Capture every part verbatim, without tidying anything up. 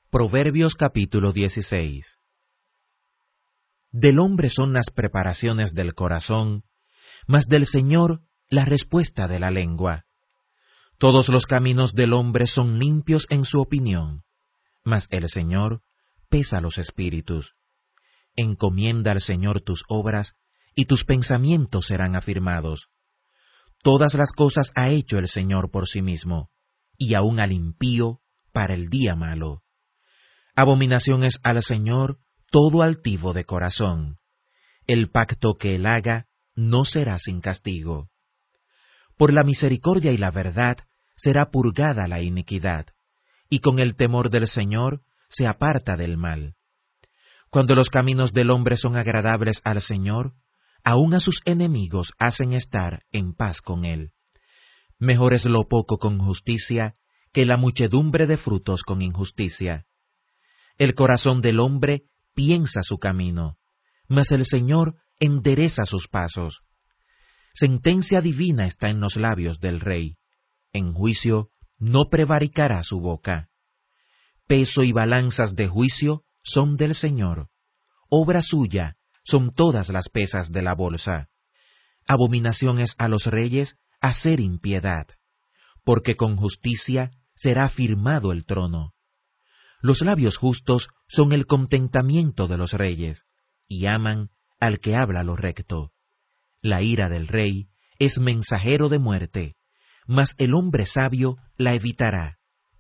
Proverbios capítulo dieciséis. Del hombre son las preparaciones del corazón, mas del Señor la respuesta de la lengua. Todos los caminos del hombre son limpios en su opinión, mas el Señor pesa los espíritus. Encomienda al Señor tus obras, y tus pensamientos serán afirmados. Todas las cosas ha hecho el Señor por sí mismo, y aun al impío para el día malo. Abominación es al Señor todo altivo de corazón. El pacto que él haga no será sin castigo. Por la misericordia y la verdad será purgada la iniquidad, y con el temor del Señor se aparta del mal. Cuando los caminos del hombre son agradables al Señor, aun a sus enemigos hacen estar en paz con él. Mejor es lo poco con justicia que la muchedumbre de frutos con injusticia. El corazón del hombre piensa su camino, mas el Señor endereza sus pasos. Sentencia divina está en los labios del rey. En juicio no prevaricará su boca. Peso y balanzas de juicio son del Señor. Obra suya son todas las pesas de la bolsa. Abominación es a los reyes hacer impiedad, porque con justicia será firmado el trono. Los labios justos son el contentamiento de los reyes, y aman al que habla lo recto. La ira del rey es mensajero de muerte, mas el hombre sabio la evitará.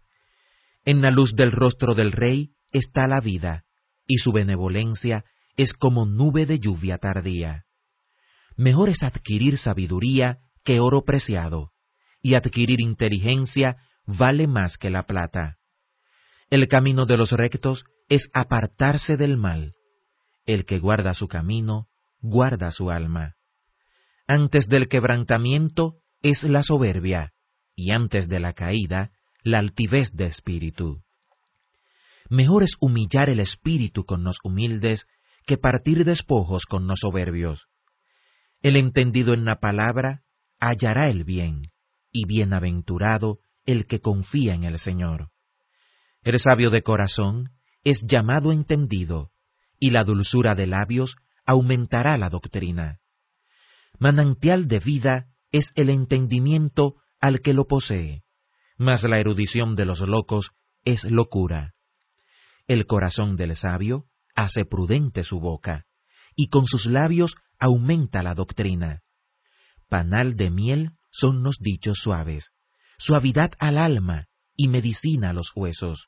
En la luz del rostro del rey está la vida, y su benevolencia es como nube de lluvia tardía. Mejor es adquirir sabiduría que oro preciado, y adquirir inteligencia vale más que la plata. El camino de los rectos es apartarse del mal. El que guarda su camino, guarda su alma. Antes del quebrantamiento es la soberbia, y antes de la caída, la altivez de espíritu. Mejor es humillar el espíritu con los humildes que partir despojos con los soberbios. El entendido en la palabra hallará el bien, y bienaventurado el que confía en el Señor. El sabio de corazón es llamado entendido, y la dulzura de labios aumentará la doctrina. Manantial de vida es el entendimiento al que lo posee, mas la erudición de los locos es locura. El corazón del sabio hace prudente su boca, y con sus labios aumenta la doctrina. Panal de miel son los dichos suaves, suavidad al alma y medicina a los huesos.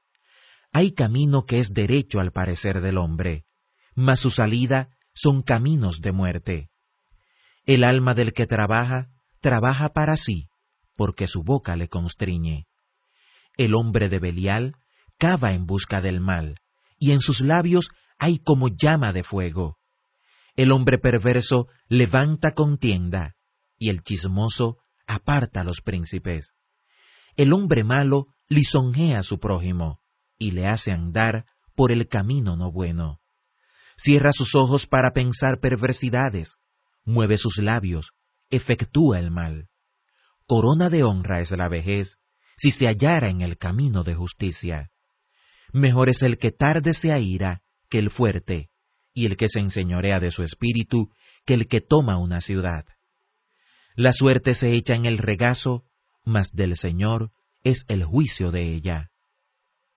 Hay camino que es derecho al parecer del hombre, mas su salida son caminos de muerte. El alma del que trabaja, trabaja para sí, porque su boca le constriñe. El hombre de Belial cava en busca del mal, y en sus labios hay como llama de fuego. El hombre perverso levanta contienda, y el chismoso aparta a los príncipes. El hombre malo lisonjea a su prójimo, y le hace andar por el camino no bueno. Cierra sus ojos para pensar perversidades, mueve sus labios, efectúa el mal. Corona de honra es la vejez, si se hallara en el camino de justicia. Mejor es el que tarde se aira que el fuerte, y el que se enseñorea de su espíritu que el que toma una ciudad. La suerte se echa en el regazo, mas del Señor es el juicio de ella.